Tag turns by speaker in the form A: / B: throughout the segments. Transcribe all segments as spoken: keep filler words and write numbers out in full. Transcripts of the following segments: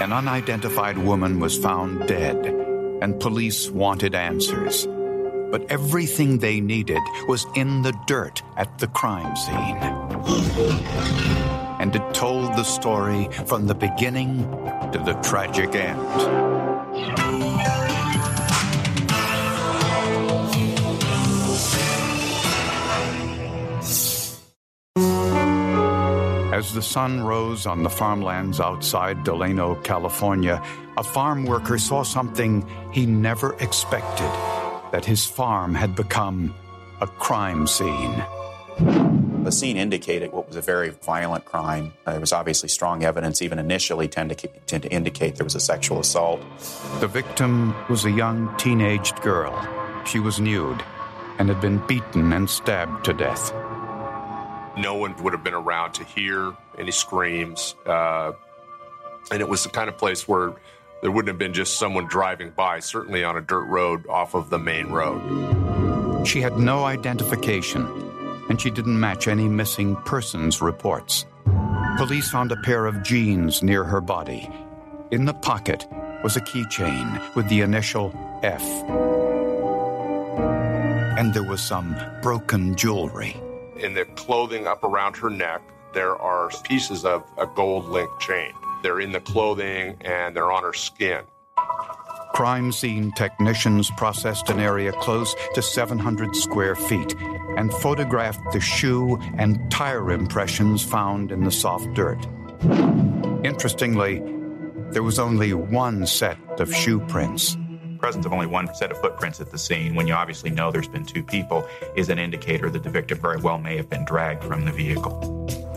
A: an unidentified woman was found dead, and police wanted answers. But everything they needed was in the dirt at the crime scene. And it told the story from the beginning to the tragic end. As the sun rose on the farmlands outside Delano, California, a farm worker saw something he never expected, that his farm had become a crime scene.
B: The scene indicated what was a very violent crime. There was obviously strong evidence, even initially, tend to, tend to indicate there was a sexual assault.
A: The victim was a young teenaged girl. She was nude and had been beaten and stabbed to death.
C: No one would have been around to hear any screams. Uh, and it was the kind of place where there wouldn't have been just someone driving by, certainly on a dirt road off of the main road.
A: She had no identification, and she didn't match any missing persons reports. Police found a pair of jeans near her body. In the pocket was a keychain with the initial F. And there was some broken jewelry.
C: In the clothing up around her neck, there are pieces of a gold link chain. They're in the clothing and they're on her skin.
A: Crime scene technicians processed an area close to seven hundred square feet and photographed the shoe and tire impressions found in the soft dirt. Interestingly, there was only one set of shoe prints.
B: The presence of only one set of footprints at the scene, when you obviously know there's been two people, is an indicator that the victim very well may have been dragged from the vehicle.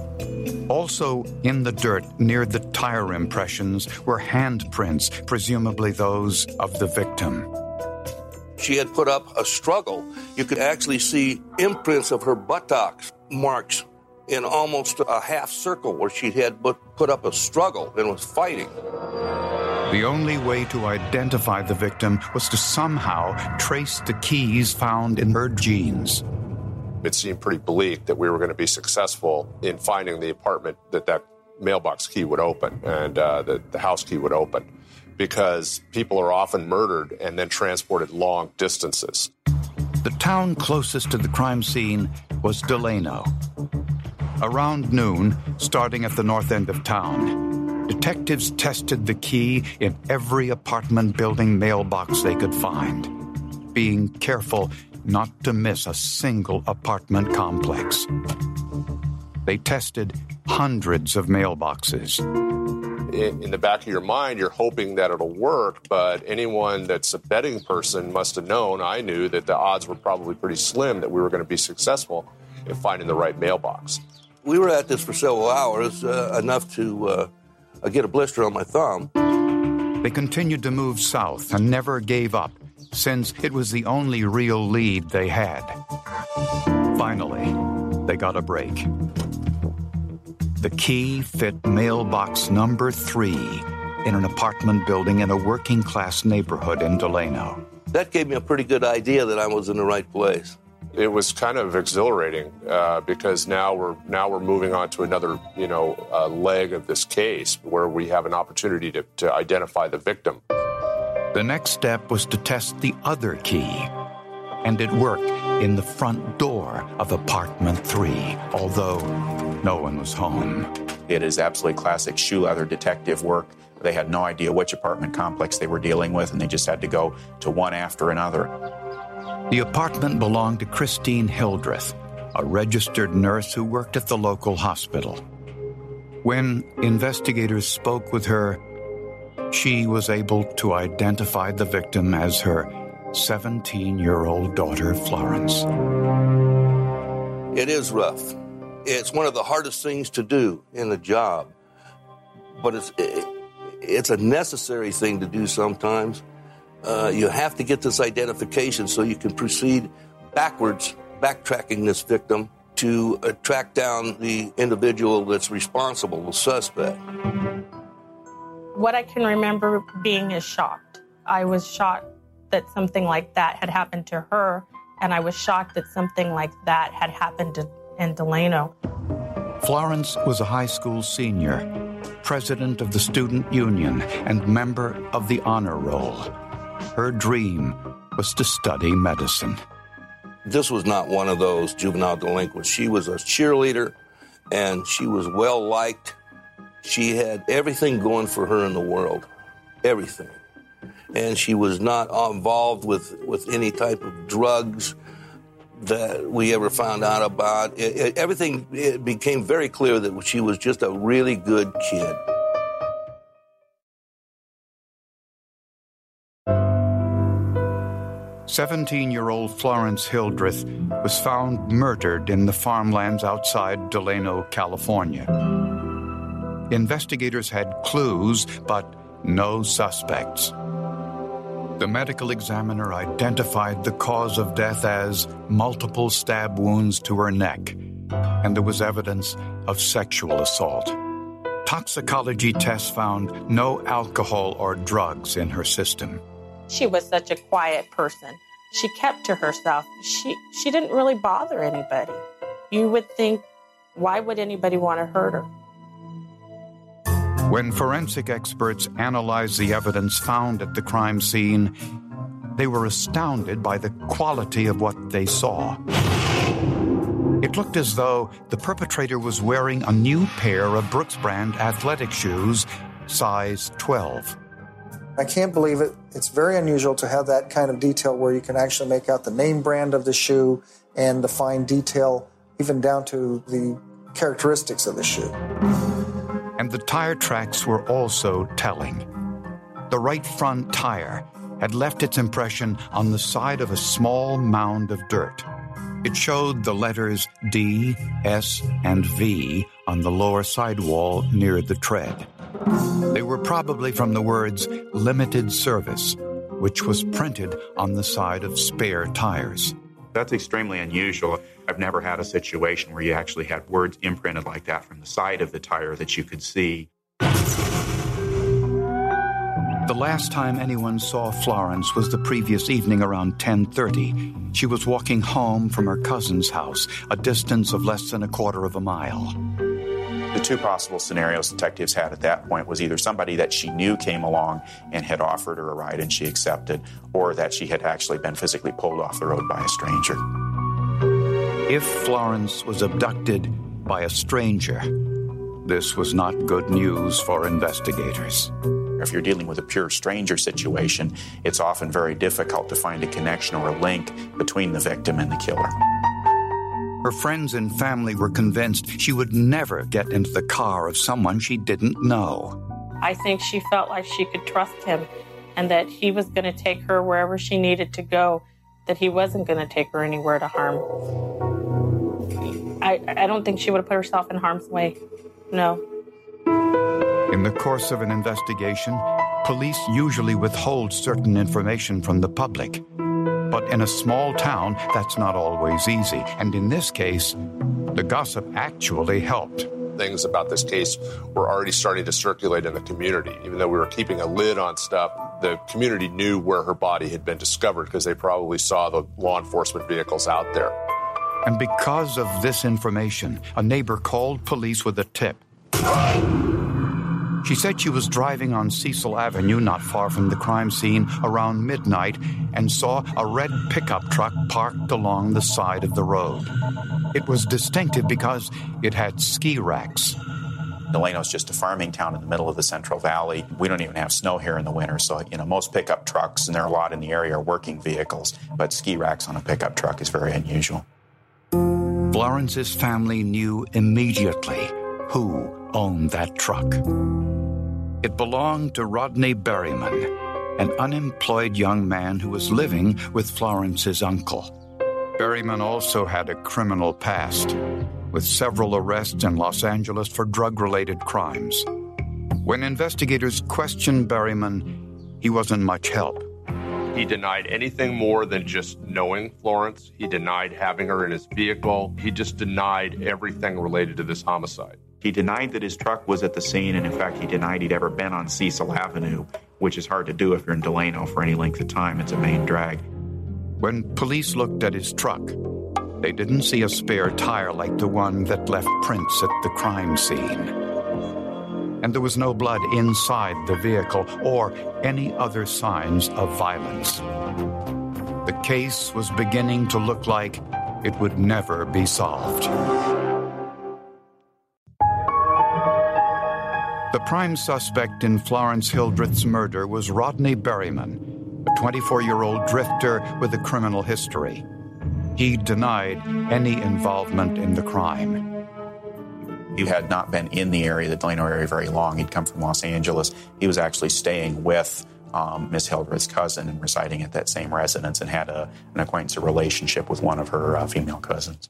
A: Also in the dirt near the tire impressions were handprints, presumably those of the victim.
D: She had put up a struggle. You could actually see imprints of her buttocks marks in almost a half circle where she had put up a struggle and was fighting.
A: The only way to identify the victim was to somehow trace the keys found in her jeans.
C: It seemed pretty bleak that we were going to be successful in finding the apartment that that mailbox key would open and uh, the, the house key would open, because people are often murdered and then transported long distances.
A: The town closest to the crime scene was Delano. Around noon, starting at the north end of town, detectives tested the key in every apartment building mailbox they could find, being careful not to miss a single apartment complex. They tested hundreds of mailboxes.
C: In, in the back of your mind, you're hoping that it'll work, but anyone that's a betting person must have known, I knew, that the odds were probably pretty slim that we were going to be successful in finding the right mailbox.
D: We were at this for several hours, uh, enough to uh, get a blister on my thumb.
A: They continued to move south and never gave up, since it was the only real lead they had. Finally, they got a break. The key fit mailbox number three in an apartment building in a working-class neighborhood in Delano.
D: That gave me a pretty good idea that I was in the right place.
C: It was kind of exhilarating uh, because now we're now we're moving on to another, you know, uh, leg of this case where we have an opportunity to, to identify the victim.
A: The next step was to test the other key, and it worked in the front door of apartment three, although no one was home.
B: It is absolutely classic shoe leather detective work. They had no idea which apartment complex they were dealing with, and they just had to go to one after another.
A: The apartment belonged to Christine Hildreth, a registered nurse who worked at the local hospital. When investigators spoke with her, she was able to identify the victim as her seventeen-year-old daughter, Florence.
D: It is rough. It's one of the hardest things to do in the job, but it's it's a necessary thing to do sometimes. Uh, you have to get this identification so you can proceed backwards, backtracking this victim to uh, track down the individual that's responsible, the suspect.
E: What I can remember being is shocked. I was shocked that something like that had happened to her, and I was shocked that something like that had happened to, in Delano.
A: Florence was a high school senior, president of the student union and member of the honor roll. Her dream was to study medicine.
D: This was not one of those juvenile delinquents. She was a cheerleader, and she was well-liked. She had everything going for her in the world, everything. And she was not involved with, with any type of drugs that we ever found out about. It, it, everything it became very clear that she was just a really good kid.
A: seventeen-year-old Florence Hildreth was found murdered in the farmlands outside Delano, California. Investigators had clues, but no suspects. The medical examiner identified the cause of death as multiple stab wounds to her neck, and there was evidence of sexual assault. Toxicology tests found no alcohol or drugs in her system.
E: She was such a quiet person. She kept to herself. She she didn't really bother anybody. You would think, why would anybody want to hurt her?
A: When forensic experts analyzed the evidence found at the crime scene, they were astounded by the quality of what they saw. It looked as though the perpetrator was wearing a new pair of Brooks brand athletic shoes, size twelve.
F: I can't believe it. It's very unusual to have that kind of detail where you can actually make out the name brand of the shoe and the fine detail, even down to the characteristics of the shoe.
A: And the tire tracks were also telling. The right front tire had left its impression on the side of a small mound of dirt. It showed the letters D, S, and V on the lower sidewall near the tread. They were probably from the words limited service, which was printed on the side of spare tires.
B: That's extremely unusual. I've never had a situation where you actually had words imprinted like that from the side of the tire that you could see.
A: The last time anyone saw Florence was the previous evening around ten thirty. She was walking home from her cousin's house, a distance of less than a quarter of a mile.
B: The two possible scenarios detectives had at that point was either somebody that she knew came along and had offered her a ride and she accepted, or that she had actually been physically pulled off the road by a stranger.
A: If Florence was abducted by a stranger, this was not good news for investigators.
B: If you're dealing with a pure stranger situation, it's often very difficult to find a connection or a link between the victim and the killer.
A: Her friends and family were convinced she would never get into the car of someone she didn't know.
E: I think she felt like she could trust him and that he was going to take her wherever she needed to go, that he wasn't going to take her anywhere to harm. I, I don't think she would have put herself in harm's way. No.
A: In the course of an investigation, police usually withhold certain information from the public. But in a small town, that's not always easy. And in this case, the gossip actually helped.
C: Things about this case were already starting to circulate in the community. Even though we were keeping a lid on stuff, the community knew where her body had been discovered because they probably saw the law enforcement vehicles out there.
A: And because of this information, a neighbor called police with a tip. She said she was driving on Cecil Avenue, not far from the crime scene, around midnight, and saw a red pickup truck parked along the side of the road. It was distinctive because it had ski racks.
B: Delano's just a farming town in the middle of the Central Valley. We don't even have snow here in the winter, so you know most pickup trucks, and there are a lot in the area, are working vehicles, but ski racks on a pickup truck is very unusual.
A: Florence's family knew immediately who owned that truck. It belonged to Rodney Berryman, an unemployed young man who was living with Florence's uncle. Berryman also had a criminal past, with several arrests in Los Angeles for drug-related crimes. When investigators questioned Berryman, he wasn't much help.
C: He denied anything more than just knowing Florence. He denied having her in his vehicle. He just denied everything related to this homicide.
B: He denied that his truck was at the scene, and in fact, he denied he'd ever been on Cecil Avenue, which is hard to do if you're in Delano for any length of time. It's a main drag.
A: When police looked at his truck, they didn't see a spare tire like the one that left prints at the crime scene. and there was no blood inside the vehicle or any other signs of violence. The case was beginning to look like it would never be solved. The prime suspect in Florence Hildreth's murder was Rodney Berryman, a twenty-four-year-old drifter with a criminal history. He denied any involvement in the crime.
B: He had not been in the area, the Delano area, very long. He'd come from Los Angeles. He was actually staying with um, Miss Hildreth's cousin and residing at that same residence, and had a, an acquaintance, a relationship with one of her uh, female cousins.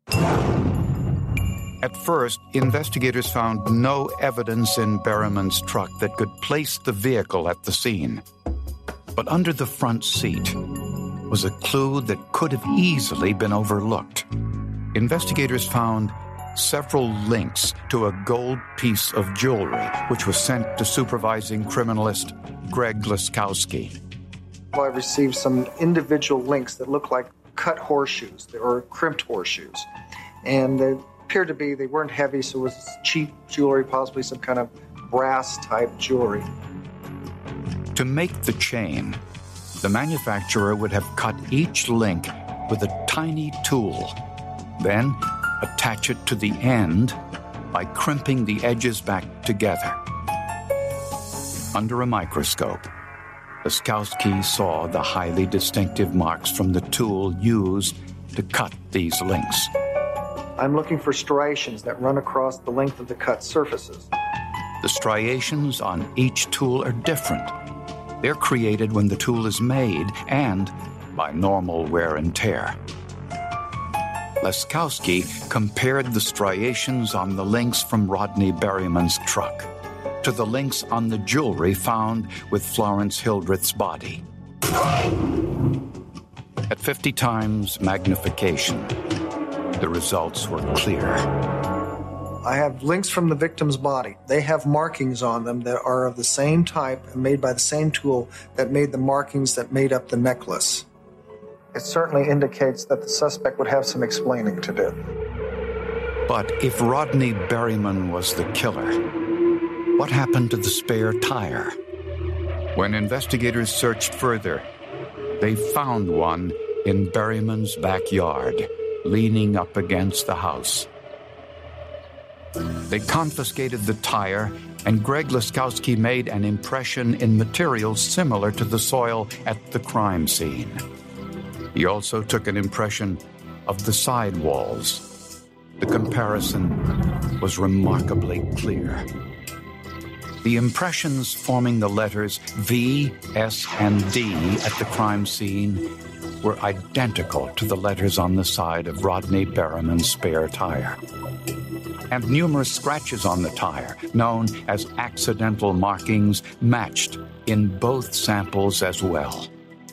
A: At first, investigators found no evidence in Berryman's truck that could place the vehicle at the scene. But under the front seat was a clue that could have easily been overlooked. Investigators found several links to a gold piece of jewelry, which was sent to supervising criminalist Greg Laskowski.
F: Well, I received some individual links that looked like cut horseshoes or crimped horseshoes. And they appeared to be, they weren't heavy, so it was cheap jewelry, possibly some kind of brass-type jewelry.
A: To make the chain, the manufacturer would have cut each link with a tiny tool, then attach it to the end by crimping the edges back together. Under a microscope, Laskowski saw the highly distinctive marks from the tool used to cut these links.
F: I'm looking for striations that run across the length of the cut surfaces.
A: The striations on each tool are different. They're created when the tool is made and by normal wear and tear. Laskowski compared the striations on the links from Rodney Berryman's truck to the links on the jewelry found with Florence Hildreth's body. At fifty times magnification, the results were clear.
F: I have links from the victim's body. They have markings on them that are of the same type and made by the same tool that made the markings that made up the necklace. It certainly indicates that the suspect would have some explaining to do.
A: But if Rodney Berryman was the killer, what happened to the spare tire? When investigators searched further, they found one in Berryman's backyard, leaning up against the house. They confiscated the tire, and Greg Laskowski made an impression in materials similar to the soil at the crime scene. He also took an impression of the side walls. The comparison was remarkably clear. The impressions forming the letters V, S, and D at the crime scene were identical to the letters on the side of Rodney Berryman's spare tire. And numerous scratches on the tire, known as accidental markings, matched in both samples as well.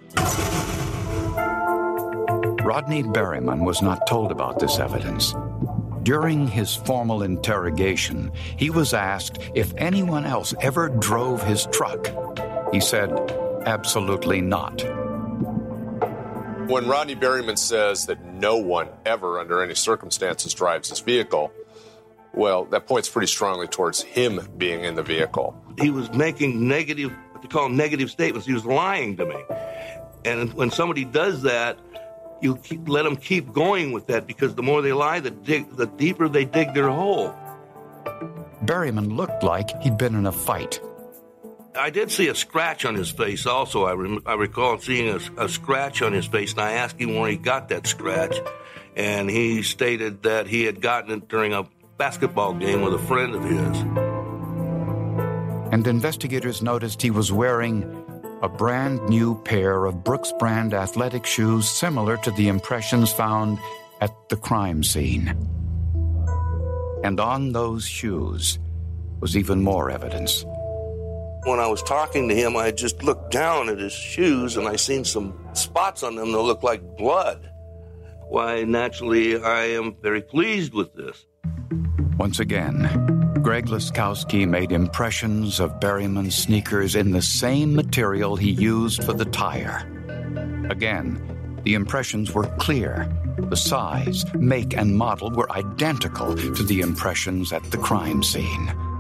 A: Rodney Berryman was not told about this evidence. During his formal interrogation, he was asked if anyone else ever drove his truck. He said, absolutely not.
C: When Rodney Berryman says that no one ever, under any circumstances, drives his vehicle, well, that points pretty strongly towards him being in the vehicle.
D: He was making negative, what they call negative statements. He was lying to me. And when somebody does that, you keep, let them keep going with that, because the more they lie, the, dig, the deeper they dig their hole.
A: Berryman looked like he'd been in a fight.
D: I did see a scratch on his face also. I, rem- I recall seeing a, a scratch on his face, and I asked him where he got that scratch. And he stated that he had gotten it during a basketball game with a friend of his.
A: And investigators noticed he was wearing a brand new pair of Brooks brand athletic shoes similar to the impressions found at the crime scene. And on those shoes was even more evidence.
D: When I was talking to him, I just looked down at his shoes and I seen some spots on them that looked like blood. Why, naturally, I am very pleased with this.
A: Once again, Greg Laskowski made impressions of Berryman's sneakers in the same material he used for the tire. Again, the impressions were clear. The size, make, and model were identical to the impressions at the crime scene.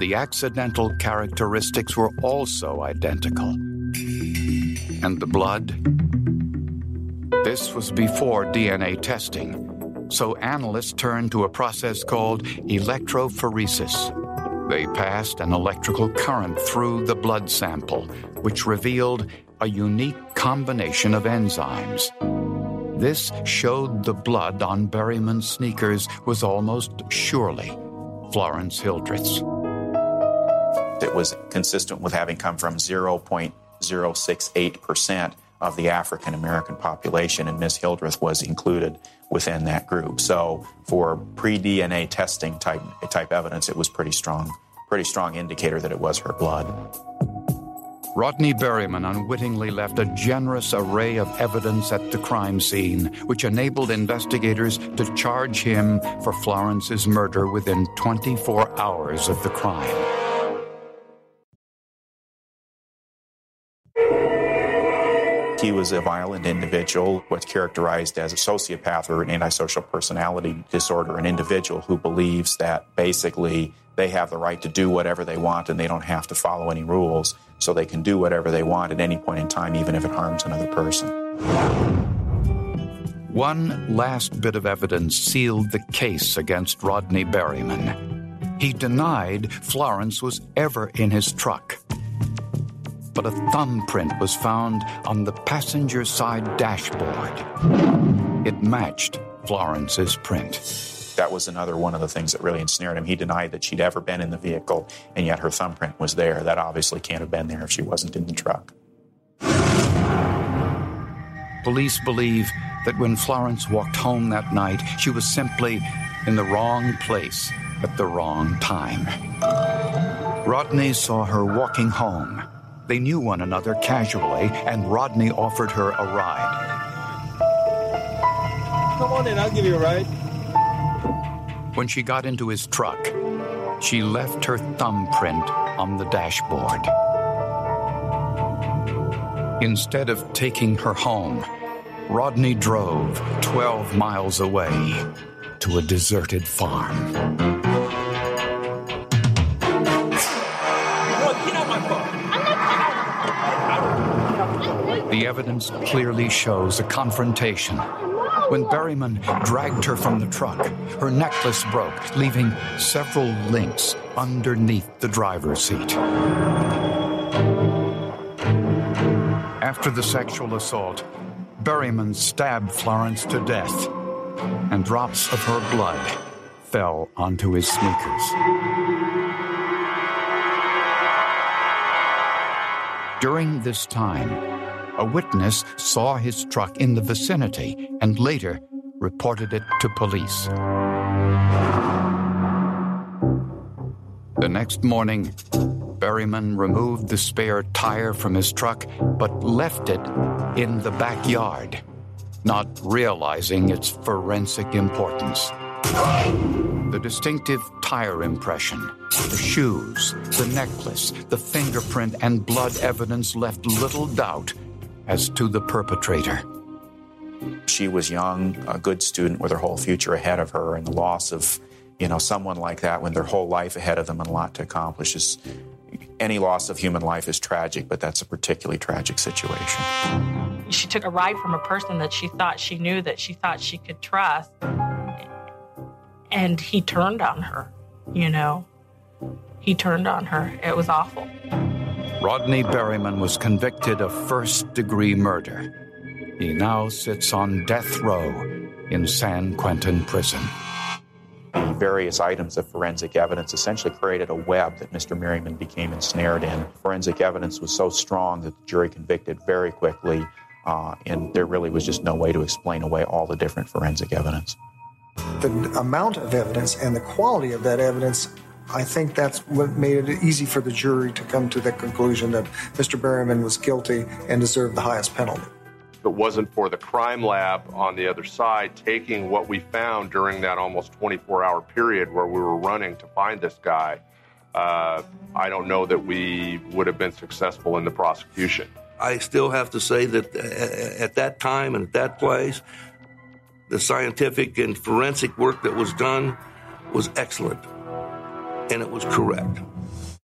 A: the accidental characteristics were also identical. And the blood? This was before D N A testing, so analysts turned to a process called electrophoresis. They passed an electrical current through the blood sample, which revealed a unique combination of enzymes. This showed the blood on Berryman's sneakers was almost surely Florence Hildreth's.
B: It was consistent with having come from zero point zero six eight percent of the African American population, and Miss Hildreth was included within that group. So for pre-D N A testing type type evidence, it was pretty strong, pretty strong indicator that it was her blood.
A: Rodney Berryman unwittingly left a generous array of evidence at the crime scene, which enabled investigators to charge him for Florence's murder within twenty-four hours of the crime.
B: He was a violent individual, what's characterized as a sociopath or an antisocial personality disorder, an individual who believes that basically they have the right to do whatever they want and they don't have to follow any rules, so they can do whatever they want at any point in time, even if it harms another person.
A: One last bit of evidence sealed the case against Rodney Berryman. He denied Florence was ever in his truck. But a thumbprint was found on the passenger side dashboard. It matched Florence's print.
B: That was another one of the things that really ensnared him. He denied that she'd ever been in the vehicle, and yet her thumbprint was there. That obviously can't have been there if she wasn't in the truck.
A: Police believe that when Florence walked home that night, she was simply in the wrong place at the wrong time. Rodney saw her walking home. They knew one another casually, and Rodney offered her a ride.
G: Come on in, I'll give you a ride.
A: When she got into his truck, she left her thumbprint on the dashboard. Instead of taking her home, Rodney drove twelve miles away to a deserted farm. The evidence clearly shows a confrontation. When Berryman dragged her from the truck, her necklace broke, leaving several links underneath the driver's seat. After the sexual assault, Berryman stabbed Florence to death, and drops of her blood fell onto his sneakers. During this time, a witness saw his truck in the vicinity and later reported it to police. The next morning, Berryman removed the spare tire from his truck but left it in the backyard, not realizing its forensic importance. The distinctive tire impression, the shoes, the necklace, the fingerprint, and blood evidence left little doubt as to the perpetrator.
B: She was young, a good student with her whole future ahead of her, and the loss of, you know, someone like that when their whole life ahead of them and a lot to accomplish is, any loss of human life is tragic, but that's a particularly tragic situation.
E: She took a ride from a person that she thought she knew, that she thought she could trust, and he turned on her, you know. He turned on her. It was awful.
A: Rodney Berryman was convicted of first-degree murder. He now sits on death row in San Quentin Prison.
B: The various items of forensic evidence essentially created a web that Mister Berryman became ensnared in. Forensic evidence was so strong that the jury convicted very quickly, uh, and there really was just no way to explain away all the different forensic evidence.
F: The amount of evidence and the quality of that evidence, I think that's what made it easy for the jury to come to the conclusion that Mister Berryman was guilty and deserved the highest penalty.
C: If it wasn't for the crime lab on the other side taking what we found during that almost twenty-four hour period where we were running to find this guy, uh, I don't know that we would have been successful in the prosecution.
D: I still have to say that at that time and at that place, the scientific and forensic work that was done was excellent. and it was correct.